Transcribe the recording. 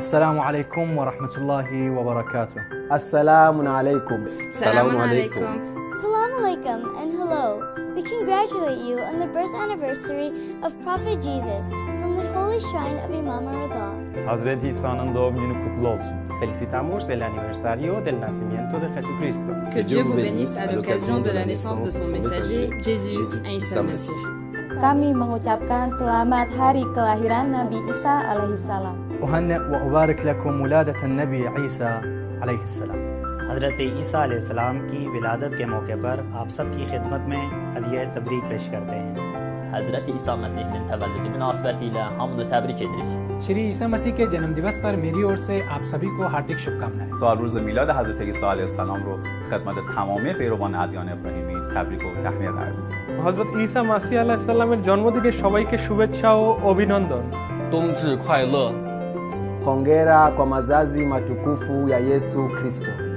السلام عليكم ورحمة الله وبركاته. السلام عليكم. السلام عليكم. Assalamu alaikum and hello. We congratulate you on the birth anniversary of Prophet Jesus from the holy shrine of Imam Rida. Hazreti İsa'nın doğum günü kutlu olsun. Felicitamos del aniversario del nacimiento de Jesucristo. Que Dieu vous bénisse à l'occasion de la naissance de son messager, Jésus, Isa Masih. Kami mengucapkan selamat hari kelahiran Nabi Isa alaihissalam. أهنئ وأبارك لكم ولادة النبي عيسى عليه السلام. हज़रत ईसा अलैहिस्सलाम की विलादत के मौके पर आप सब की खिदमत में हदिया तबरीक पेश करते हैं। हज़रत ईसा मसीह'nin təvəllüdü münasibətilə hamını təbrik edirik. Shri ईसा मसीह के जन्म दिवस पर मेरी ओर से आप सभी को हार्दिक शुभकामनाएं। سالروز میلاد حضرت عیسی علیه السلام رو خدمت تمامی پیروان ادیان ابراهیمی تبریک و تهنیت عرض می‌کنم. হযরত ঈসা মাসিহ আলাইহিস সালামের জন্মদিনে সবাইকে শুভেচ্ছা ও অভিনন্দন। 冬至快乐！ Hongera kwa mazazi matukufu ya Yesu Kristo.